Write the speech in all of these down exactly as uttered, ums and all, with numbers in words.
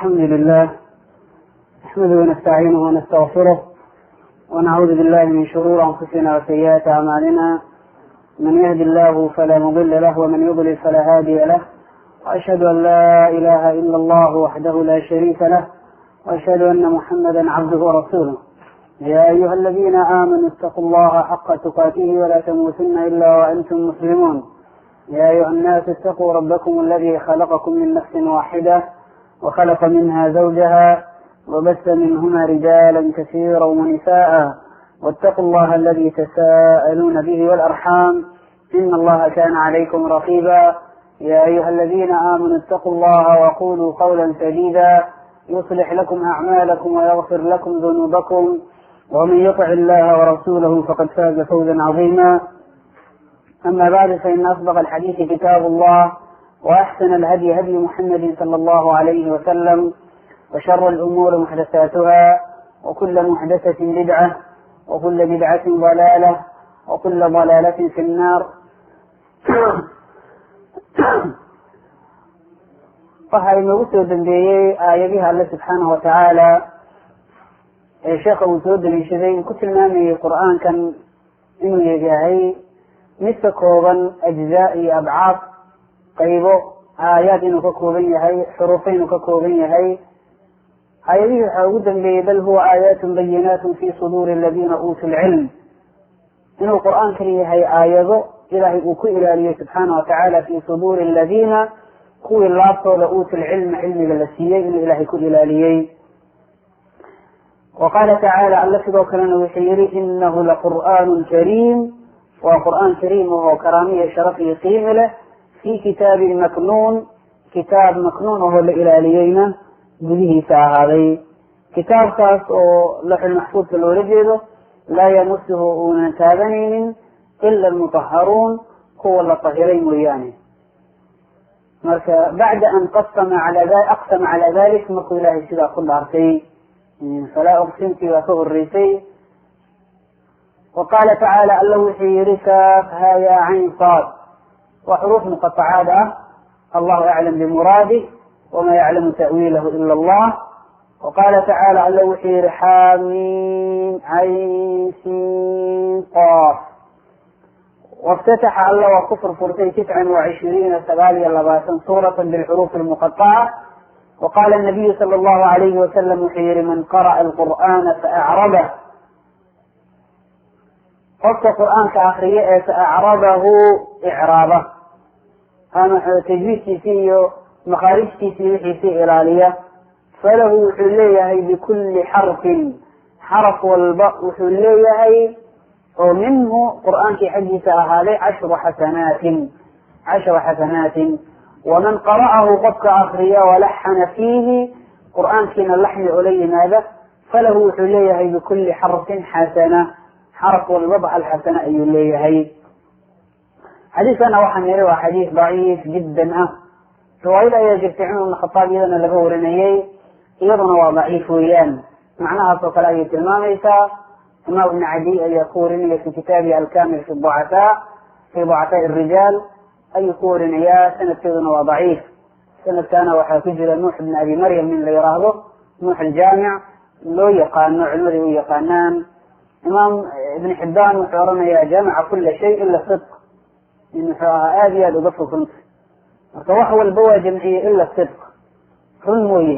الحمد لله نحمده ونستعينه ونستغفره ونعوذ بالله من شرور أنفسنا وسيئات أعمالنا، من يهد الله فلا مضل له ومن يضلل فلا هادي له، وأشهد أن لا إله إلا الله وحده لا شريك له، وأشهد أن محمدا عبده ورسوله. يا أيها الذين آمنوا اتقوا الله حق تقاته ولا تموتن إلا وأنتم مسلمون. يا أيها الناس اتقوا ربكم الذي خلقكم من نفس واحدة وخلق منها زوجها وبث منهما رجالا كثيرا ونساء، واتقوا الله الذي تساءلون به والأرحام إن الله كان عليكم رقيبا. يا أيها الذين آمنوا اتقوا الله وقولوا قولا سديدا يصلح لكم أعمالكم ويغفر لكم ذنوبكم، ومن يطع الله ورسوله فقد فاز فوزا عظيما. أما بعد، فإن أصدق الحديث كتاب الله، وأحسن الهدي هدي محمد صلى الله عليه وسلم، وشر الأمور محدثاتها، وكل محدثة بدعة، وكل بدعة ضلالة، وكل ضلالة في النار. waxaa inoogu soo dambeeyey aayadihi alle subxaanahu watacaala ee sheekha uu soo daliishaday uu ku tilmaamayay qur-aankan inuu yahay mid ka kooban ajzaa iyo abcaad, qaybo aayaad inuu ka kooban yahay, xuruufo inuu ka kooban yahay. aayadihii waxaa ugu dambeeyey bal huwa aayaatun bayinaatun fi suduuri aladiina uutuu lcilm, inuu qur-aankani yahay aayado ilaahay uu ku ilaaliyey subxaanahu watacaala fi suduuri aladiina kuwii laabtooda uutul cilma cilmiga la siiyey inuu ilaahay ku ilaaliyey. wa qaala tacaala alla sidoo kalena wuxuu yihi inahu laqur'aanun kariim, waa qur'aan kariim oo karaamiya sharaf iyo qiimi leh, fii kitaabin maknuun, kitaab maknuun ahoo la ilaaliyeyna gudihiisa ahaaday. kitaabkaas oo laxul maxfuudka loola jeedo laa yamusuhu uunan taabanaynin ila almutaharuun, kuwa la tahiray mooyaane. marka bacda an qasama aqsama calaa dalik, markuu ilaahay sidaa ku dhaartay falaa uqsimtii waa ka horeysay. wa qaala tacaala alla wuxuu yihi kaaf haa yaa cayn saad, waa xuruuf muqatacaad ah. allahu aclam bimuraadih wama yaclamu ta'wiilahu ila allah. wa qaala tacaala alla wuxuu yihi xaamiim cayn siin qaaf. وافتتح الله وكفر فرتي تسعا وعشرين سبالي اللباسا سورة بالحروف المقطعة. وقال النبي صلى الله عليه وسلم خير من قرأ القرآن فأعربه، قصة القرآن كآخرية فأعربه إعرابه، أنا تجويد فيه مخارج فيه في إلالية، فله حليه بكل حرف حرف والباء حليه ومنه قرآن في حديث أهالي عشر حسنات عشر حسنات. ومن قرأه قد أخريا ولحن فيه قرآن كنا اللحن علي ماذا فله حليه بكل حرف حسنة، حرف والوضع الحسنة أي ليه. حديثنا وحن يروى حديث ضعيف جدا أه رواية يجب تعمل من الخطاب إذن لبورنيي إذن ضعيف ويان معناها صوت الآية الماميسة. إمام ابن عدي أن يقول في كتابه الكامل في الضعفاء في ضعفاء الرجال أن يقول يا سنة كذن وضعيف، سنة كان وحافجل نوح بن أبي مريم من ليراهضه نوح الجامع لو يقال نوح الذي يقانان. إمام ابن حبان وحورنا يا جامع كل شيء إلا الصدق، إن آذية لضفه كنت وتوحوا البوى جمعية إلا الصدق. حلموية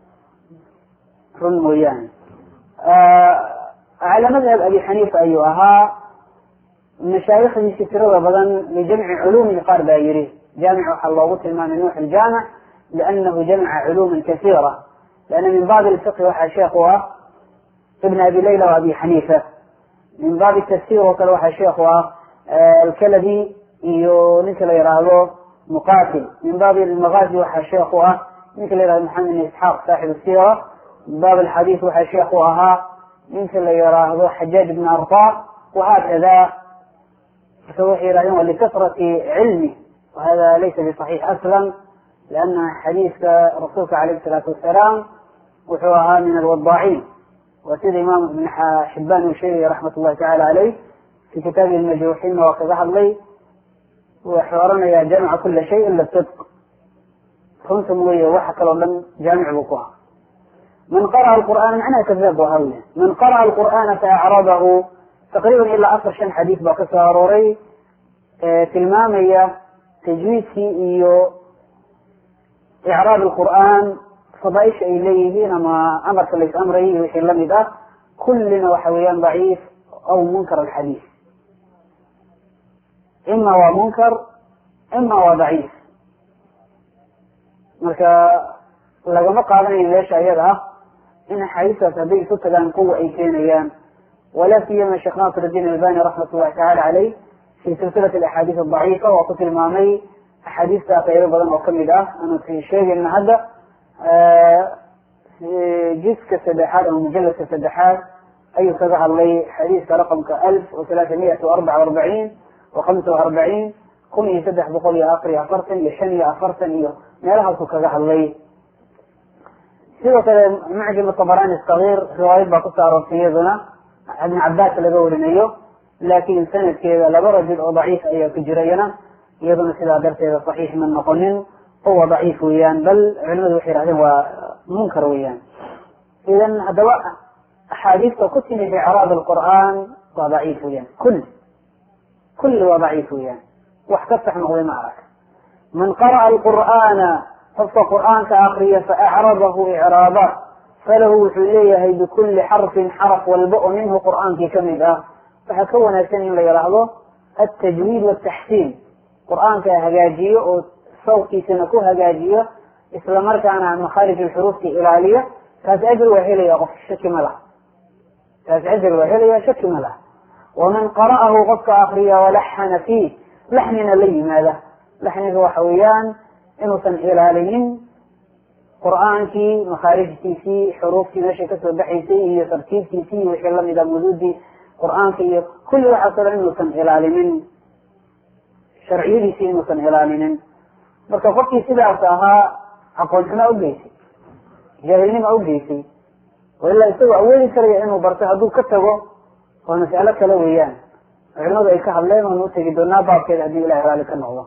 حلمويان آه على مذهب أبي حنيفة أيها مشايخ يستروا بدن لجمع علوم قارب يريه جامع حلوغوت الإمام نوح الجامع، لأنه جمع علوم كثيرة، لأن من باب الفقه وحشيخها ابن أبي ليلى وأبي حنيفة، من باب التفسير وكل وحشيخها الكلبي مثل يراهو مقاتل، من باب المغازي وحشيخها مثل يراهو محمد بن إسحاق صاحب السيرة، من باب الحديث وحشيخها مثل يراه حجاج بن أرطاء، وهكذا فوحي رأيهم لكثرة علمه، وهذا ليس بصحيح أصلا، لأن حديث رسولك عليه الصلاة والسلام وحوها من الوضاعين. وسيد إمام ابن حبان الشيري رحمة الله تعالى عليه في كتابه المجروحين وكذا لي وحوارنا يا جمع كل شيء إلا الصدق، runta mooye waxa kaloo dhan jaamic buu ku ahaa. man qara'a alqur'aana macnaha kadaab waa hawle man qara'a alqur'aana faacradahu taqriiban ilaa afar shan xadiis baa ka soo arooray tilmaamaya tajwiidkii iyo icraab alqur'aan fadaaisha ay leeyihiin ama amarka la is amrayay iyo wixii lamid ah kullina waxa weeyaan daciif aw munkar alxadiis, ima waa munkar ima waa daciif. marka lagama qaadanayo meesha iyada ah in axaadiistaas hadday isu tagaan quwa ay keenayaan, walaa siyama sheekh nasir الdiin albani raxmat ullahi tacaala caleyh fi silsilat alaxaadiis adaciifa waa ku tilmaamay axaadiista qaybo badan oo kamid ah aanu sheegayna hadda jiska saddexaad ama mujaladka saddexaad ayuu kaga hadlay xadiiska raqamka alf wa talaatamiat arbaca arbaciin wa hamsa arbaciin kun iyo saddex boqol iyo afar iyo afartan iyo shan iyo afartan iyo meelahaasuu kaga hadlay. sidoo kale mucjam abarani sagiir riwaayad baa kusoo aroortay iyaduna ibn cabaas laga warinayo, laakin sanadkeeda laba rajul oo daciif ayaa ku jirayana iyaduna sidaa darteeda saxiix ma noqonin oo waa daciif weeyaan, bal culimadu waxay yihahdeen waa munkar weeyaan. idan haddaba axaadiista ku timi icraab alqur'aan waa daciif weeyaan, kulli kulli waa daciif weeyaan, wax ka sax noqday ma arag. man qara'a alqur'aana qofka qur'aanka akriya faacradahu icraaba falahu wuxuu leeyahay bikulli xarfin xaraf walba oo minhu qur'aankii kamid ah. waxaa ka wanaagsan in la yidhaahdo altajwiid wataxsiin, qur'aanka hagaajiyo oo sawtkiisana ku hagaajiyo isla markaana makhaarij alxuruufka ilaaliyo, taas ajr waa helaya qof shaki ma laha, taas ajr waa helaya shaki ma laha. waman qara'ahu qofka akriya walaxana fiih laxnina la yimaada, laxniga waxa weeyaan inuusan ilaalinin qur'aankii makhaarijtiisii xuruuftii meeshay kasoo baxaysay iyo tartiibtiisii iyo wixii lamid a muduudii qur'aanka iyo kulli waxaasoo dhan inuusan ilaalinin, sharciyadiisii inuusan ilaalinin. marka qofkii sidaas ahaa aqoon xumaa ugeysay, jaahilnima ugeysay, oo ilaa isagoo awoodi karaya inuu barto hadduu ka tago waa mas'alo kale weeyaan, culimadu ay ka hadleen oonu utegi doonaa baabkeeda haddii ilahay raali ka noqdo.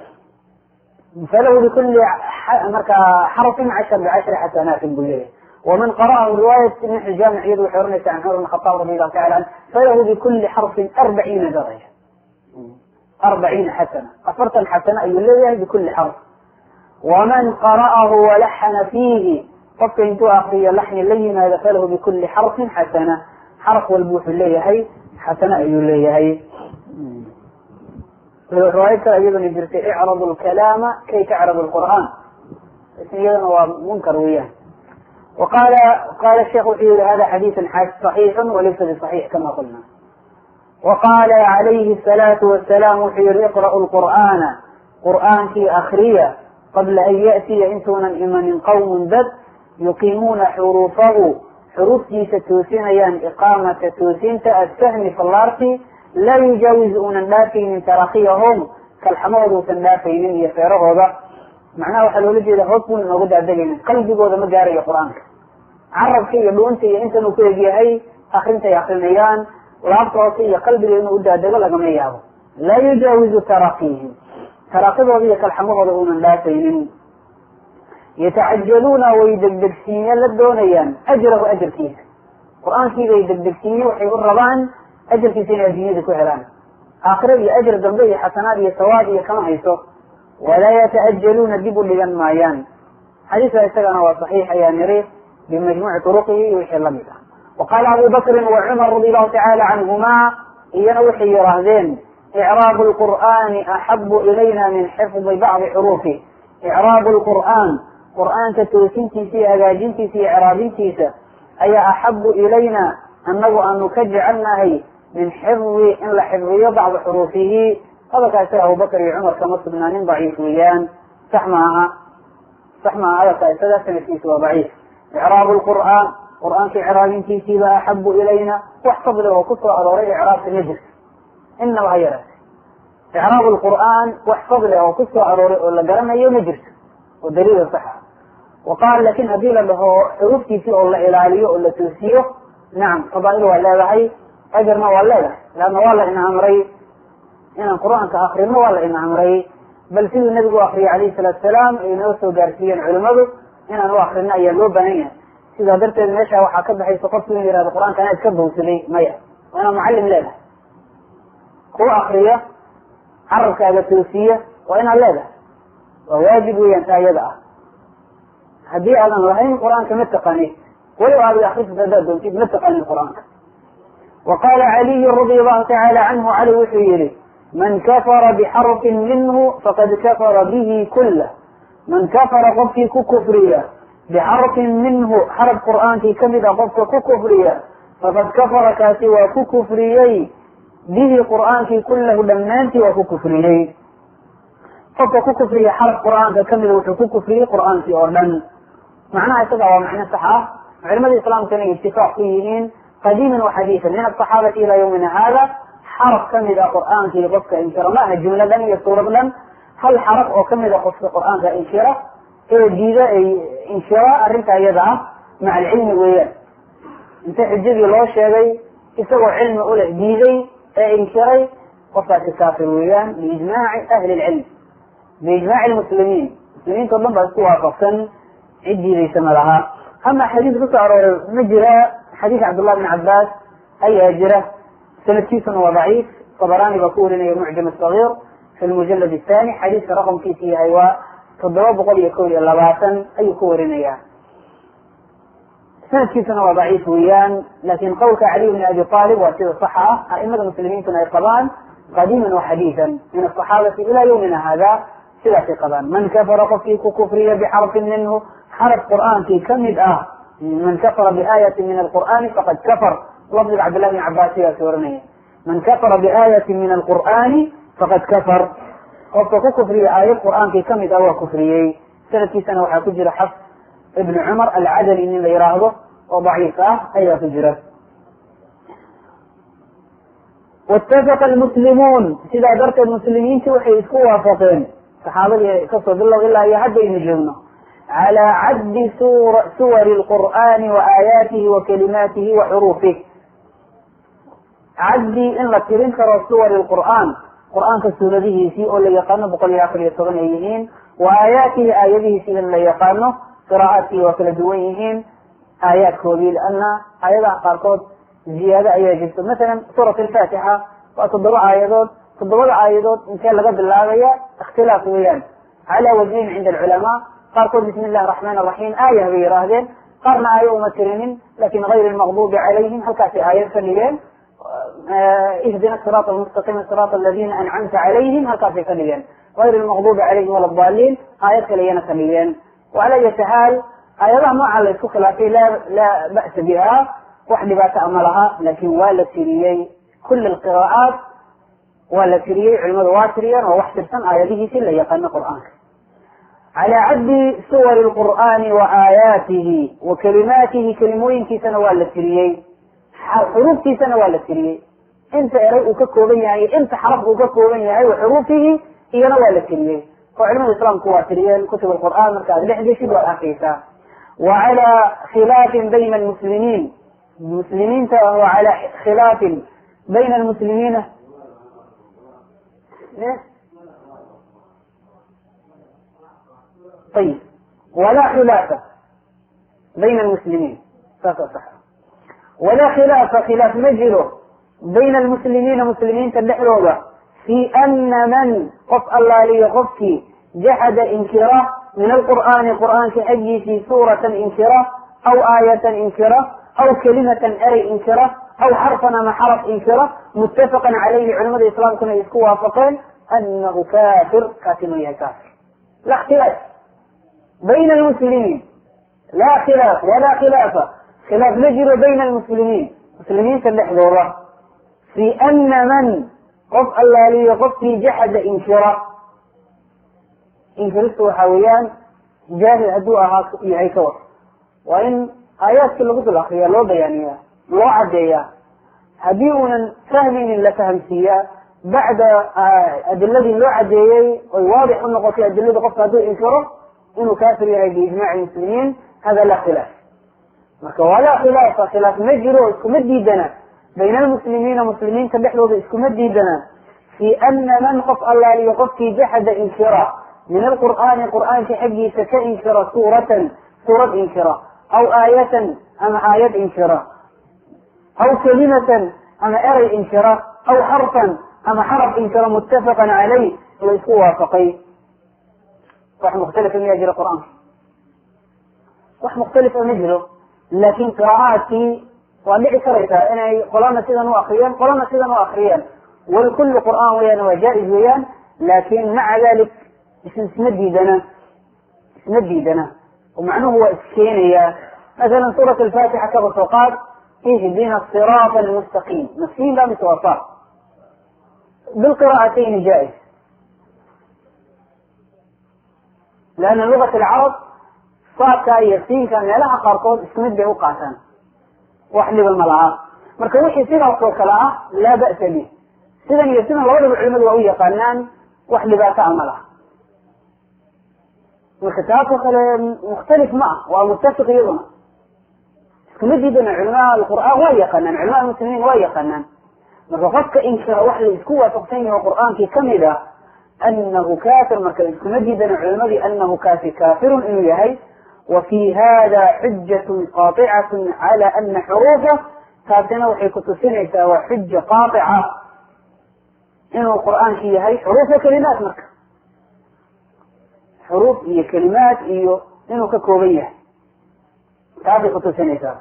falahu bikuli markaa xarfin cashar bicashri xasanaatin buu leeyahay. waman qara'ahu riwaayat ibn xijaam iyadu waxay oranaysa can cumar bn khataab radi allahu tacala canhu falahu bikuli xarfin arbaciina daraja, arbaciina xasana, afartan xasana ayuu leeyahay bikuli xarf. waman qara'ahu walaxana fiihi qofka intuu akriyo laxni la yimaado falahu bikuli xarfin xasana, xarf walba wuxuu leeyahay xasana ayuu leeyahay. riwaayad kale iyaduna jirtay icradu lkalaama kay tacradu lqur'aan, iyadana waa munkar weeyaan. وقال قال الشيخ وحيد هذا حديث صحيح وليس بصحيح كما قلنا. وقال عليه الصلاة والسلام وحيد اقرأوا القرآن قرآن في أخرية قبل أن يأتي إنتونا إمن قوم ذب يقيمون حروفه حروف ستوسين يان إقامة توسين السهم في الأرض لا يجاوزون النافي من تراخيهم كالحمود وسنافي من يسيره هذا معناه حلو لجي لهوصل من وجود عدقين قلبي جوده مجاري القرآن عرب كي يقولون انت انت نكوي هاي اخرين تياخرينيان ولابطوصي قلبي لانه وجود عدقين لقم اياه لا يجاوز تراخيهم تراخيه هذه كالحمود وسنافي يتعجلون ويدقدقسين للدونيان أجره أجر فيه القرآن فيه يدقدقسين وحيقول ربان أجر في سنة الدنيا كهلان آخر أجر ذنبي حسنات سواد كما يسوق ولا يتأجلون دبوا لجن مايان حديث يستغنى وصحيح يا نريف بمجموع طرقه وحي اللمدة. وقال أبو بكر وعمر رضي الله تعالى عنهما ينوحي رهذين إعراب القرآن أحب إلينا من حفظ بعض حروفه. إعراب القرآن قرآن تتوسنتي في أجاجنتي في إعرابنتي أي أحب إلينا أنه أن نكجعلنا هي من حفظ إن لحفظي بعض حروفه. هذا كان أبو بكر وعمر كما سبنانين ضعيف ويان صح معها صح معها هذا كان سنفيس وضعيف. إعراب القرآن قرآن في إعرابنتي في أحب إلينا واحفظ له كثر أضري إعراب النجس إنه غيره. إعراب القرآن واحفظ له كثر أضري ولا قرنا يوم نجس والدليل الصحة. وقال لكن هذه له حروفتي في الله إلاليه ولا توسيه نعم فضائله ولا هي أجرنا ولا لا لأن والله إن أمري إن القرآن كآخرين والله إن أمري bal siduu nabigu u akriyay calayhi salaatu salaam ay noo soo gaarsiiyeen culimadu inaan u akrino ayaa loo baahan yahay. sidaa darteed meesha waxaa ka baxaysa qofku inuu yihahdo qur-aanka anaa iska bawsaday, maya, waa inaa mucallim leedahay ku akriya carabkaaga toosiya, waa inaad leedahay, waa waajib weeyaan taa iyada ah. haddii aadan lahayn qur-aanka ma taqaanid, walow aad akrisid haddaad doontid ma taqaanid qur-aanka. وqاla عaliي radي الlahu taعalى canhu cali wuxuu yihi man kafara bxarfi minhu faqad kafara bihi kulah, man kafara qofkii ku kufriya bxarfin minhu xarf qur'aankii kamid a qofka ku kufriya faqad kafara kaasi waa ku kufriyey bihi qur'aankii kulahu dhammaantii waa ku kufriyey. qofka ku kufriya xarf qur'aanka kamida wuxuu ku kufriyey qur'aankii oo dhan. macnaha isaga waa macno sax ah, culimada islaamkana itifaaq ku yihiin qadiima waxadiian min aصaxaabati ilaa ywmina hada xaraf kamid a qur'aankii qofka inkira, maaha jumla dhan iyo suurad dhan, hal xaraf oo kamid a qofka qur'aanka inkira ee diida ay inkira arrinta iyada ah maca alcilmi weeyaan. inta xujadii loo sheegay isagoo cilmi uleh diiday ee inkiray, qofkaasi kaafir weeyaan biijmaaci ahli lcilm, biijmaaci lmuslimiin, muslimiinta o dhan baa isku waafaqsan, cid diidaysa ma laha. ama xadiis kusoo arooray ma jira, xadiis cabdullah bn cabaas ayaa jira, sanadkiisuna waa daciif, tabarani baa ku warinaya mucjam sagiir fi lmujalad athani, xadiiska raqamkiisa yahay waa toddoba boqol iyo kow iyo labaatan ayuu ku warinaya. sanadkiisuna waa daciif weeyaan, lakin qowlka caliy bn abi talib waa sida saxa ah, aimada muslimiintuna ay qabaan qadiiman waxadiian min aصaxaabati ila ywmina hada sidaasay qabaan. man kafara qofkii ku kufriya bxarfin minhu xarf qur'aankii kamid ah, man kafara biaayati min alqur'ani faqad kafar, lafdiga cabdillah bn cabas sidaas oranaya, man kafara biaayati min alqur'ani faqad kafar, qofka ku kufriya aayad qur'aankii kamid ah waa kufriyey. sanadkiisana waxaa ku jira xafs ibn cumar alcadani nin la yiraahdo oo daciif ah ayaa ku jira. wاtafaqa almuslimuun, sidaa darteed muslimiinti waxay isku waafaqeen, saxaabadii kasoo bilow ilaa iyo haddaynu joogno, calى caddi suwari اlqur'ani waaayaatihi wakalimaatihi waxuruufih, caddi in la tirin karo suwari qur'aan, qur'aanka suuradihiisii oo la yaqaano boqol iyo afar iyo toban ay yihiin, wa aayaatihi aayadihiisi in la yaqaano, qira'aadkii waa kala duwan yihiin aayaadkoodii, liana aayadaha qaarkood ziyaado ayaa jirto. masalan suurat alfaatixa waa toddoba aayadood, toddobada aayadood intee laga bilaabaya ikhtilaaf weeyaan cala wajhin cinda alculamaa, qaarkood bismi illahi raxmaan raxiim aayah bay yihaahdeen, qaarna aayo uma tirinin lakin gayr lmaqdubi calayhim halkaasay aayad ka dhigeen, ihdina siraat almustaqim siraat aladina ancamta calayhim halkaasay ka dhigeen, gayr lmaqdubi calayhim wala daliin aayad kaleyana ka dhigeen. wacala yati xaal aayadaha nooca la isku khilaafay laa ba'sa biha, wax dhibaato ama laha, lakin waa la tiriyey kul alqira'aat waa la tiriyey, culimadu waa tiriyeen oo wax tirsan aayadihiisi la yaqaano qur'aanka. calى caddi suwari lqur'ani wa aayaatihi wa kalimaatihi, kalimooyinkiisana waa la tiriyey, xuruuftiisana waa la tiriyey, inta eray uu ka kooban yahay, inta xaraf uu ka kooban yahay, wa xuruufihi iyana waa la tiriyey, oo culimada islaamku waa tiriyeen kutub alqur'aan, marka ad dhex geshid waad arkaysaa. wa calى khilaafin bayna almuslimiin, muslimiinta wa calى khilaafin bayna almuslimiina ayib walaa khilaafa bayna almuslimiin, saasa sax, walaa khilaafa khilaaf ma jiro bayna almuslimiina muslimiinta dhexdooda fi ana man qof allaaliyo qofkii jaxada inkira min alqur'aani qur'aanka xaggiisii suuratan inkira aw aayatan inkira aw kalimatan erey inkira aw xarfan ama xaraf inkira, muttafaqan calayhi, culimada islaamkuna ay isku waafaqeen anahu kafir, kaasi inuu yahay kafir. la ikhtilaaf bayna almuslimiin, laa khilaaf walaa khilaafa, khilaaf ma jiro bayna almuslimiin muslimiinta dhexdooda fi ana man qof allaaliyo qofkii jaxada inkira, inkiristu waxaa weeyaan jaahil hadduu ahaa yahay ka war, waa in aayaadkii lagu dul akriyaa, loo bayaaniya, loo cadeeya, haddii uunan fahmaynin la fahamsiiyaa, bacda adiladii loo cadeeyey oy waadix u noqotay adilada, qofka hadduu inkiro inuu kafir yahay biijmaci muslimiin, hada la khilaaf. marka walaa khilaafa, khilaaf ma jiro, iskuma diidana bayna almuslimiina muslimiinta dhexdooda iskuma diidana في أن من قف الله ليقف في جحد انكرا من القرآن قرآن حقي كإنكرا سورة سورة انكرا أو آية أم آية انكرا أو كلمة أم أري انكرا أو حرفا أم حرف انكرا متفقا عليه ويسكوا وافقين. صح مختلف من يجري القرآن صح مختلف من يجري، لكن قراءاتي وأدعي كريتا أنا قرانا سيدا وأخريا قرانا سيدا وأخريا والكل قرآن ويان وجائز ويان، لكن مع ذلك اسمديدنا اسمديدنا ومعنه هو اسكينيا. مثلا سورة الفاتحة كبسوقات فيه دين الصراط المستقيم مسكين لا متوسط بالقراءتين جائز، لأن لغة العرب صاكا يسين كان لها قرطون اسمد به قاسان وحلب الملعاب مركا وحي سينا وكوكلا لا بأس به سيدا يسين الغرب العلم الوهية قانان وحلبات عملها والكتاب مختلف معه ومتفق يضنا اسمد جدا علماء القرآن وهي قانان علماء المسلمين وهي قانان مركا فك إنشاء وحل إسكوة تقسينه وقرآن في كمدة أنه كافر مركا اسمد جدا علماء لأنه كافر كافر إنه يهي. وفي هذا حجة قاطعة على أن حروفه كاتنا وحي كتسنة وحجة قاطعة إنه القرآن هي هي حروف وكلمات مركا حروف هي كلمات إيو إنه ككوبية كافي كتسنة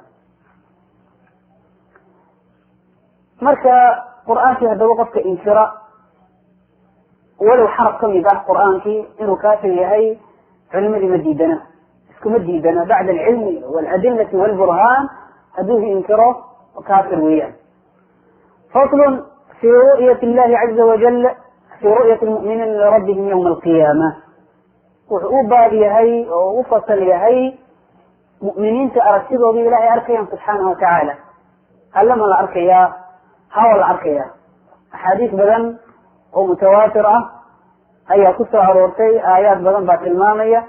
مركا قرآن في هذا وقت كإنشراء ولو حرف كم يبقى قرآن في إنه كافي هي علم لمجيدنا كمجيدنا بعد العلم والأدلة والبرهان هدوه إنكره وكافر وياه. فصل في رؤية الله عز وجل في رؤية المؤمنين لربهم يوم القيامة وعقوبة لهي وفصل لهي مؤمنين تأرسلوا بالله أركيا سبحانه وتعالى علم الأركيا هو الأركيا أحاديث بدن ومتواترة هي كسر عرورتي آيات بدن بات المامية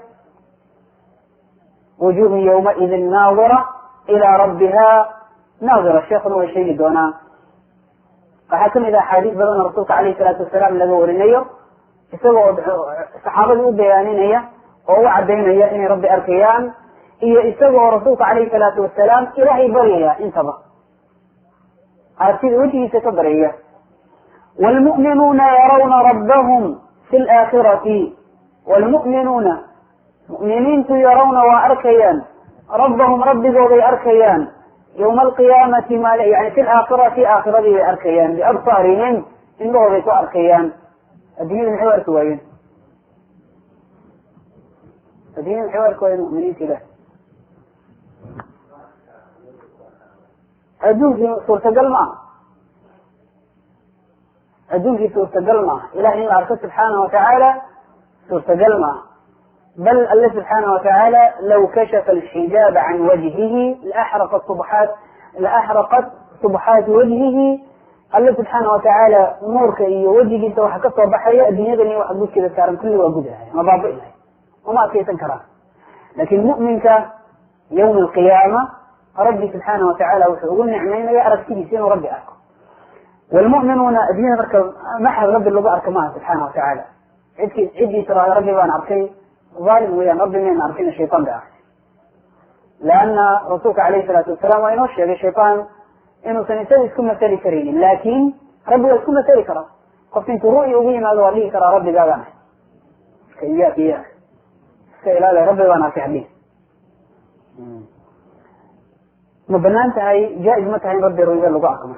وجوه يومئذ ناظرة إلى ربها ناظرة الشيخ هو شيء دونا فحكم إذا حديث بدن الرسول عليه الصلاة والسلام لقوا ورنيه يسوى صحابة بيانين هي ووعد بين هي إن ربي أركيان هي يسوى الرسول عليه الصلاة والسلام إلهي بريا انتبه أرسل وجهي ستبريا. والمؤمنون يرون ربهم في الآخرة والمؤمنون مؤمنين يرون وأركيان ربهم رب ذوي أركيان يوم القيامة ما يعني في الآخرة في آخرة ذي أركيان بأبصارهم إن ذوي أركيان الدين الحوار كوين الدين الحوار كوين مؤمنين كده أدون في سورة قلمة أدون في سورة قلمة إلهي أركه سبحانه وتعالى سورة قلمة بل الله سبحانه وتعالى لو كشف الحجاب عن وجهه لأحرقت صبحات لأحرقت صبحات وجهه. الله سبحانه وتعالى نورك إيه وجهه سوى كسر بحرية الدنيا دني واحد بس كذا كارم كله وجودها ما بعض إليه وما في تنكره. لكن مؤمنك يوم القيامة ربي سبحانه وتعالى وحول نعمين يعرف كذي سين وربي أركم. والمؤمنون الدين بركب ما حد ربي اللي بأركم معه سبحانه وتعالى عدي عدي ترى ربي وأنا أركي ظالم ويا ربي من عارفين الشيطان ده لأن رسولك عليه الصلاة والسلام وينوشي هذا الشيطان إنه سنسوي يكون مثالي كريم لكن ربي يكون مثالي كرا قفتين تروي وبين هذا وليه كرا ربي قال كياك إياك كإلالة ربي وانا في حبيه مبنانت هاي جائز متى هاي ربي روي قال لقاعكم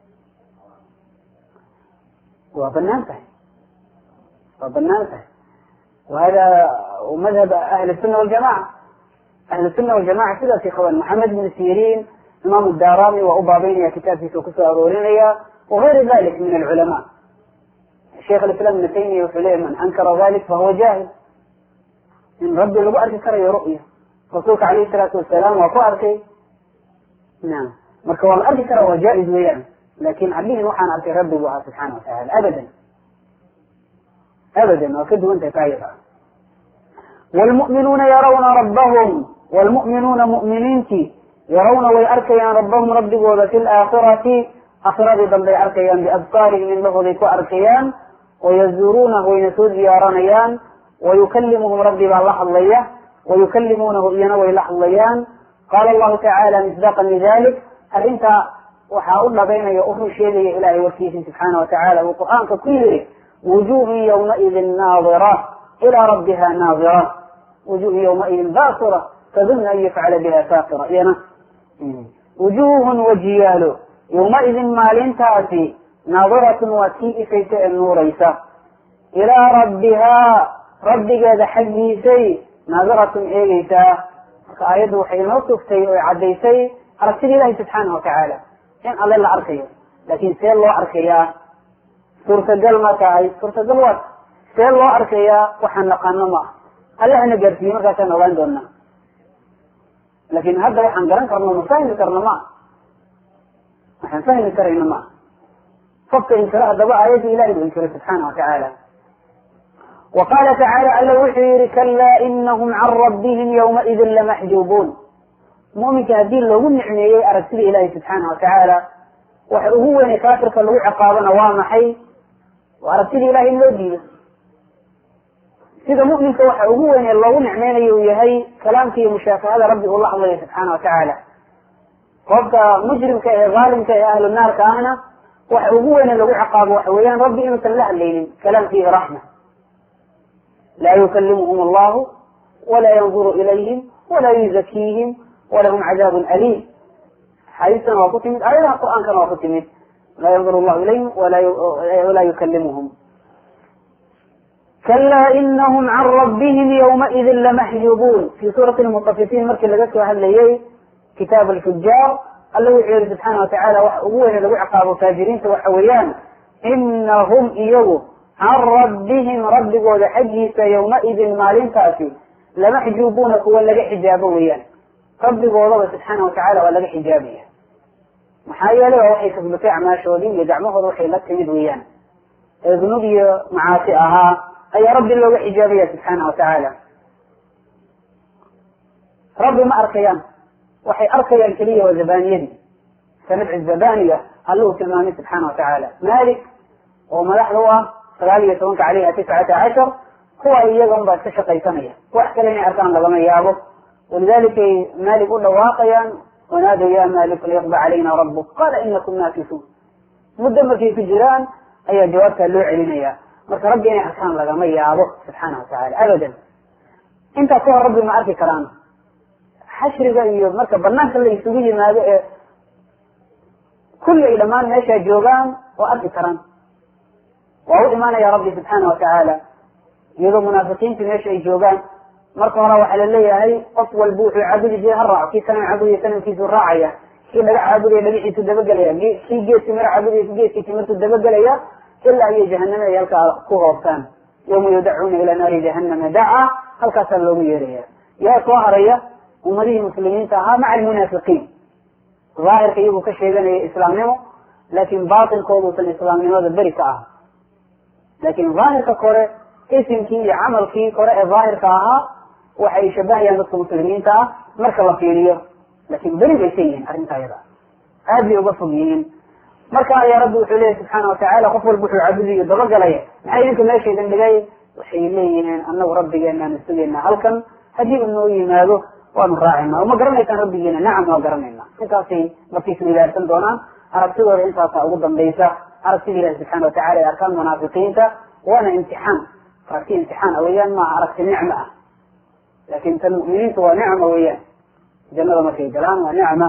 وبنانت هاي وبنانت هاي وهذا ومذهب أهل السنة والجماعة. أهل السنة والجماعة كذا في خوان محمد بن سيرين إمام الدارامي وأبابين كتاب في سوكسة أرورينيا وغير ذلك من العلماء. الشيخ الإسلام ابن تيمية وسليم من أنكر ذلك فهو جاهل إن ربي لو أرك كري رؤية رسولك عليه الصلاة والسلام وفأرك نعم مركوا الأرك كري هو جائز ويان لكن عليه نوحا أرك ربي وها سبحانه وتعالى أبدا أبدا وكده وانت كايفا. والمؤمنون يرون ربهم والمؤمنون مؤمنين يرون ويأركيان ربهم ربي وذا في الآخرة akhiradii dambay arkayaan biabsaarihim indhahooday ku arkayaan wayazuuruunahu wayna soo ziyaaranayaan wayukalimuhum rabbi baa la hadlaya wayukalimuunahu iyana way la hadlayaan qaala allahu tacaala misdaaqan lidalik arrintaa waxaa u dhabaynaya u run sheegaya ilahay warkiisa subxaana watacaala uu qur'aanka ku yiri wujuhun ywmaidin naadira ilaa rabbiha naadira wujuhun ywmaidin baasira tadunnu an yafcala biha faaqira iyana wujuhun wajiyaalo yawmaidin maalintaasi naadiratun waa tii ifaysa ee nuuraysa ilaa rabbihaa rabbigeeda xaggiisay naadiratun eegeysaa marka aayaddu waxay inoo sugtay oo caddaysay aragtida ilahi subxaana watacaala in alle la arkayo laakin see loo arkayaa suurtagal ma tahay suurtagal waa see loo arkayaa waxaan naqaano ma ah alle hana gaarsiiye markaasaan ogaan doonaa laakin hadda waxaan garan karno ma fahmi karno ma waxaan fahmi karayno ma qofka inkiro haddaba aayadda ilahi buu inkiro subxaana watacaala وqاla tacaalى alla wuxuu yihi kalaa inahm can rabbihim ywmaidin lamaxjubuun muminka haddii loogu nicmeeyey aragtida ilahi subxaana watacaala waxa ugu weynay kaafirka lagu ciqaabana waa maxay waa aragtida ilahi in loo diido sida muminka waxa ugu weynay loogu nicmeynayo uu yahay kalaamka iyo mushaafahada rabbi uu la hadlayo subxaana watacaala qofka mujrimka ee aalimka ee ahlu naarka ahna waxa ugu weynay lagu ciqaabo waxa weeyaan rabbi inuusan la hadlaynin kalaamkiihi raxma laa yukalimuhum allahu walaa yanzuru ilayhim walaa yuzakiihim walahum cadaabun aliim xadiistana waa ku timid aayadaha qur'aankana waa ku timid laa yanzuru llahu ilayhim walaa yukalimuhum kalaa inahm can rabbihim ywmaidin lamaxjubuun fi suurati lmutafifiin markii laga soo hadlayay kitaab alfujaar alla wuxuu yihi subxaana watacaala waxa ugu weyne lagu ciqaabo faajiriinta waxa weeyaan inahum iyagu can rabbihim rabbigooda xaggiisa ywmaidin maalintaasi lamaxjubuuna kuwa laga xijaabo weeyaan rabbigoodaba subxaana watacaala waa laga xijaabaya maxaa yeelay waa waxay kasbatay acmaashoodii iyo gacmahooda waxay la timid weeyaan ee dunub iyo macaasi ahaa ayaa rabbi looga xijaabaya subxaana watacaala rabbi ma arkayaan waxay arkayaan keliya waa zabaniyadii sanadci zabaniga alla uu tilmaamay subxaana watacaala malik oo madaxda u ah sagaal iyo tobanka caleyha tiscata cashar kuwa iyagan baa iska shaqaysanaya wax kale inay arkaan lagama yaabo walidalikaay malik u dhawaaqayaan wanaado ya malik liyaqba calayna rabuk qala inakum naakisuun muddo markay ku jiraan ayaa jawaabtaa loo celinaya marka rabbi inay arkaan lagama yaabo subxaana watacaala abadan intaa ka hor rabbi ma arki karaan xashriga iyo marka banaanka la isugu yimaado ee kulli ay dhamaan meeshaa joogaan waa arki karaan waa u imaanaya rabbi subxaana watacaala iyadoo munaafiqiinta meesha ay joogaan marka hore waxaa laleeyahay qof walba wuxuu caabudi jiray ha raaco kii sanam caabudiya sanamkiisu raacaya kii dhaga caabudaya dhagaxiisu dabagelaya kii geed timir caabudaya geedkii timirtu dabagelaya ilaa iyo jahaname ay halkaa ku hoobtaan yawma yudacuuna ila naari jahanama daca halkaasaa loogu yeeraya yaa soo haraya ummadihii muslimiinta ahaa maca almunaafiqiin daahirka iyagu ka sheeganaya islaamnimo laakin baatilkooduusan islaamnimada beri ka ah laakin daahirka kore isimkii iyo camalkii kore ee daahirka ahaa waxay shabahayaan dadka muslimiinta ah marka la fiiriyo laakin beri bay ka yihiin arrinta ayada aad bay uga fog yihiin marka ayaa rabbi wuxuu leeyahy subxaana watacaala qof walba wuxuu caabudiyo dabagalaya maxay idinka meeshaydan dhigay waxay leeyihiin anagu rabbigeenaanu sugaynaa halkan haddii uu noo yimaado waanu raacayna ma garanaysaan rabbigeena nacam waa garanayna intaasay markiis wilaarsan doonaan aragtidooda intaasaa ugu dambaysa aragtida ilahi subxana watacala ee arkaan munaafiqiinta waana imtixaan aragti imtixaan weyaan maaha aragti nicmo ah laakin tan mu'miniinta waa nicma weyaan jannada markay galaan waa nicma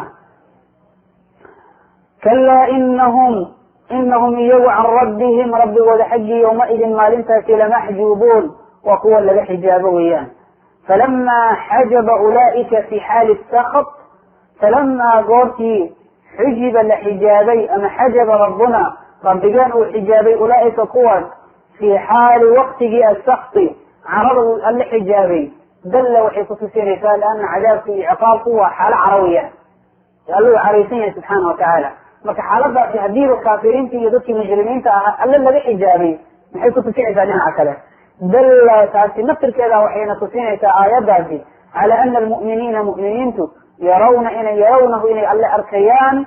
kalaa inahum inahum iyagu can rabbihim rabbigooda xaggii yawmaidin maalintaasi lamaxjubuun waa kuwa laga xijaabo weeyaan falamaa xajaba ulaaika fi xaali sakط falamaa goortii xujiba la xijaabay ama xajaba rabbuna rabbigeen uu xijaabay ulaaika kuwaas fi xaali waqtigii asakti carada uu alla xijaabay dalla waxay kutusinaysaa liana cadaabka iyo ciqaabku waa xaalo carawiya alla uu caraysan yahay subxaana watacaala marka xaaladaasi hadiiba kaafiriinta iyo dadkii mujrimiinta ahaa alle laga xijaabay maxay kutusinaysaa dhinaca kale dalla taasi naftirkeeda waxayna tusinaysaa aayadaasi cala ana almu'miniina mu'miniintu yarawna inay yarawnahu inay alle arkayaan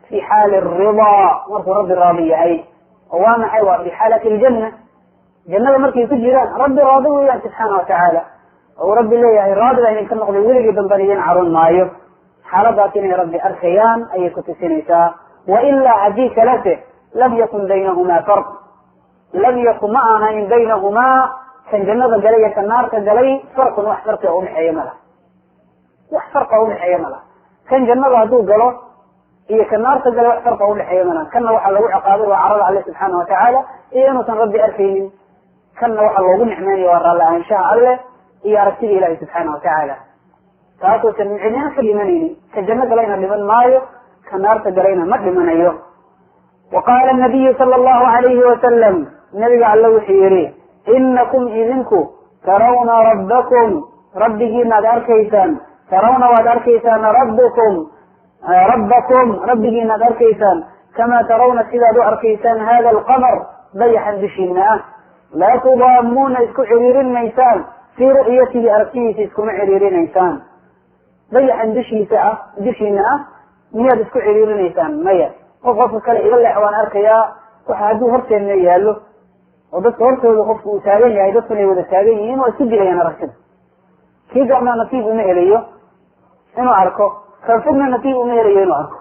في حال الرضا مركو ربي راضي هي ووانا حيوة في حالة الجنة جنة مركي تجيران ربي راضي وياه سبحانه وتعالى وربي ليه راضي لأن كان نقضي ولي بنبريين عرون مايو حالتين ربي أرخيان أي كتسينيسا وإلا عديك لته لم يكن بينهما فرق لم يكن معنا إن بينهما كان جنة قلية كالنار كالجلي فرق وحفرق أم حيملة وحفرق أم حيملة كان جنة هدو قلو إيه كالنار كالجلي وحفرق أم حيملة كان وحا لو عقابه وعرض عليه سبحانه وتعالى إيه أنه ربي أرخيني كان وحا لو نعماني وراء الله إن شاء الله إيه أرسل إلهي سبحانه وتعالى فأتوا سمعنا كلمانيني كالجنة قلينا لمن مايو كالنار كالجلينا مد لمن أيوه وقال النبي صلى الله عليه وسلم النبي قال له حيري إنكم إذنكم ترون ربكم ربه نادر كيسان ترون ودار كيسان ربكم ربكم ربه نادر كيسان كما ترون سيدا دعر كيسان هذا القمر ضيحا بشينا لا تضامون اسكو عريرين نيسان في رؤيته أركيه اسكو عريرين نيسان ضيحا بشينا مياد اسكو عريرين نيسان مياد وقف كلا إلى حوان أركيا وحادو هرتين يالو ودك هرتين وقف وتابين يا يدفني ودا تابين وسجل أنا ركض كي قمنا نتيب مهريو إنه أركو خلفنا نتيب مهريو إنه أركو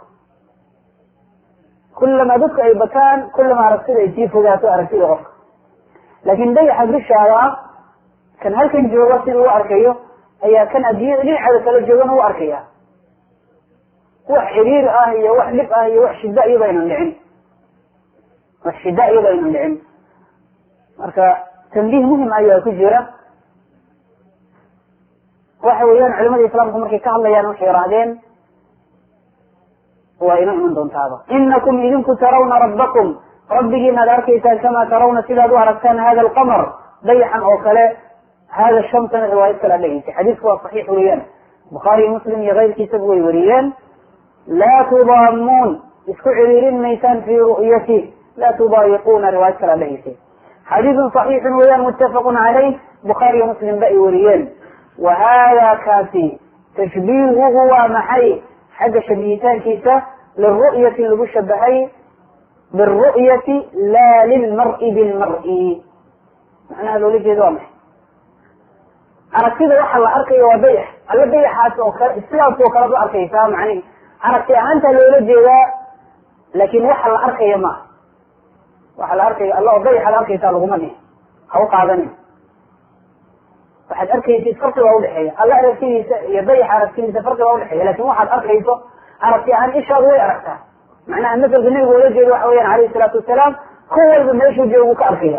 كلما دك أي بكان كلما ركض يجيب ذاته أركيد غفق لكن ده حق الشارع كان هل كان جواسي هو أركيو أي كان أدير لي على ثلاث جوان هو أركيا wax xiriir ah iyo wax dhib ah iyo wax shida iyada inaan dhicin wax shida iyada inaan dhicin marka tanbiih muhim ayaa ku jira waxa weeyaan culimada islaamku markay ka hadlayaan waxay yiraahdeen waa inaan iman doontaaba innakum idinku tarawna rabbakum rabbigiina arkaysaan kama tarawna sidaad u aragtaan hada alqamar dayaxan oo kale hada shamsan riwaayad kala dhigaysa xadiisku waa saxiix weeyaan bukhaari muslim iyo keyrkiisa way wariyeen لا تضامون اسكو عريرين ميسان في رؤيته لا تضايقون رواية كلا لهيسي حديث صحيح ويان متفق عليه بخاري ومسلم بأي وريان وهذا كافي تشبيهه هو محي حاجة شبيهتان كيسا للرؤية اللي بشبهي بالرؤية لا للمرء بالمرء معنى هذا وليك يدوامح أنا كده وحا الله أركي وبيح الله بيح السلاف وكرة الله أركي فاهم عني aragti ahaanta loola jeedaa laakiin waxa la arkayo ma waxa la arkayo allah dayaxa la arkaysa laguma dhihin ha u qaadanin waxaad arkaysid farqi waa udhexeeya allah aragtidiisa iyo dayaxa aragtidiisa farqi waa udhexeeya laakiin waxaad arkayso aragti ahaan ishaadu way aragtaa macnaha masalka nabiga oola jeeda waxa weyaan alayhi salaatu wasalaam ku walba meeshuu joogu ka arkaya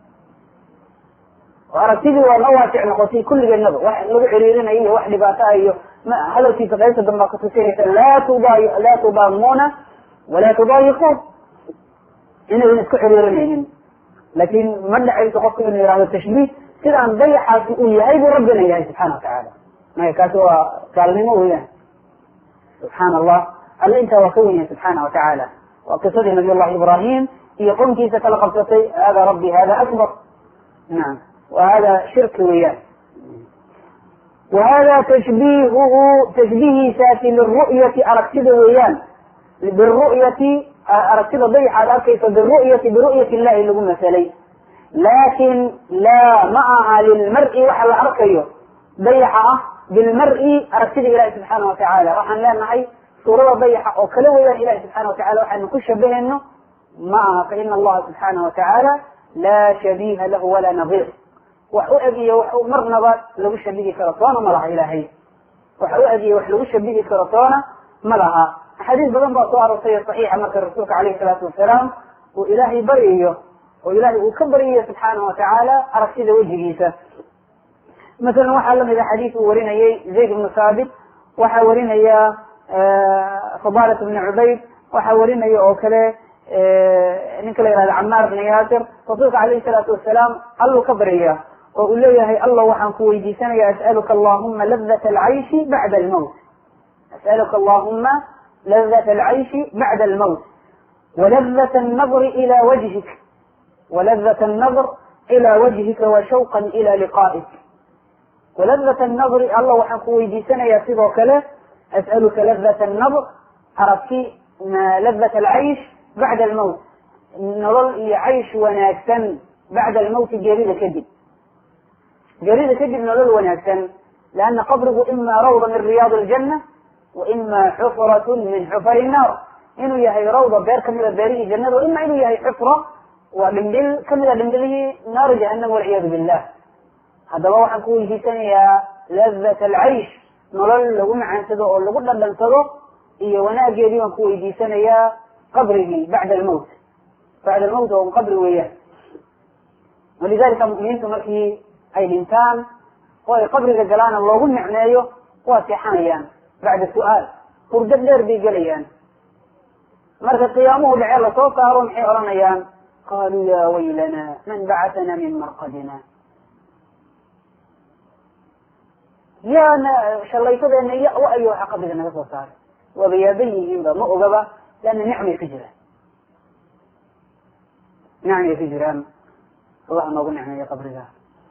oo aragtidii waa noo waasic noqotay kulligeennaba wax lagu ciriirinayo iyo wax dhibaato ah iyo هذا في تقيس ضمن كتسيرة لا تضايق لا تضامون ولا تضايقون إنه ينسكو حريرين لكن من دعي تقصد من هذا التشبيه كده عن ضيحة تقول هاي ربنا إلهي سبحانه وتعالى ما يكاتوا كالمينه يعني سبحان الله قال انت وكوني سبحانه وتعالى وقصده نبي الله إبراهيم يقوم كيف تلقى هذا ربي هذا أكبر نعم وهذا شرك وياه وهذا تشبيهه تشبيه سافي للرؤية أركتد ويان بالرؤية أركتد ضيحة الأركيس بالرؤية برؤية الله اللي قلنا سلي لكن لا معها للمرء وحل أركيه ضيحة بالمرء أركتد إلهي سبحانه وتعالى راح نلاقي معي صورة ضيحة وكلوه إلهي سبحانه وتعالى وحن نكش به إنه معها فإن الله سبحانه وتعالى لا شبيه له ولا نظير وحو أبي وحو مرنبا لو شبيه كرطانة ملها إلهي وحو أبي وحو شبيه كرطانة ملها حديث بدن بأطوار الصير صحيحة مكر الرسول عليه الصلاة والسلام وإلهي بريه وإلهي وكبريه سبحانه وتعالى أرسل وجهيسه مثلا وحلم إذا حديث ورنا زيد بن ثابت وحورنا يا فضالة بن عبيد وحورنا يا أوكله نكلا إلى عمار بن ياسر الرسول عليه الصلاة والسلام قال له كبريه وقل له يا الله وحن كويدي سنة أسألك اللهم لذة العيش بعد الموت أسألك اللهم لذة العيش بعد الموت ولذة النظر إلى وجهك ولذة النظر إلى وجهك وشوقا إلى لقائك ولذة النظر الله وحن كويدي سنة يصيبك له أسألك لذة النظر أركي لذة العيش بعد الموت نظل يعيش وناكسن بعد الموت جريدة كذب جريدة كذب نظل وناكسن لأن قبره إما روضة من رياض الجنة وإما حفرة من حفر النار إنه يهي روضة بير كميرة بيري الجنة وإما إنه يهي حفرة ولندل كميرة لندله نار جهنم والعياذ بالله. هذا هو حكوه في سنة لذة العيش نظل لهم عن تدو أو لقد لن تدو إيه وناجي اليوم كوي في سنة قبره بعد الموت بعد الموت وهم قبره وياه. ولذلك مؤمنين تمكي أي الإنسان وقبر رجلان الله نعنايه واسحانيان بعد السؤال قردد دير بيقليان مرة قيامه لعيال صوت هارون حيرانيان قالوا يا ويلنا من بعثنا من مرقدنا يا شليت بأن يأوى أيها حق بذنب صوتار وبيابيه إذا مؤغبة لأن نعمة فجرة نعمة فجران الله ما قلنا نعمة قبر ذا